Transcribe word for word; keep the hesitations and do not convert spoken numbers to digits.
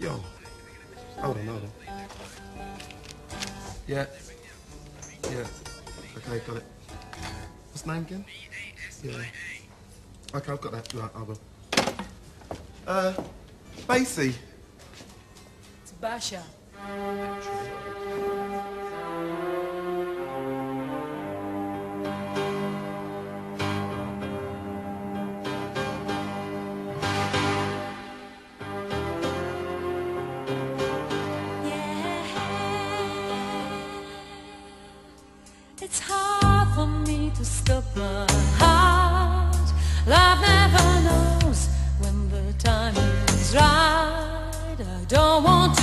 Yo, hold on, hold on. Yeah, yeah. Okay, got it. What's the name again? Yeah. Okay, I've got that. Right, I will. Uh, Basie. It's Basha. It's hard for me to stop my heart. Love never knows when the time is right. I don't want to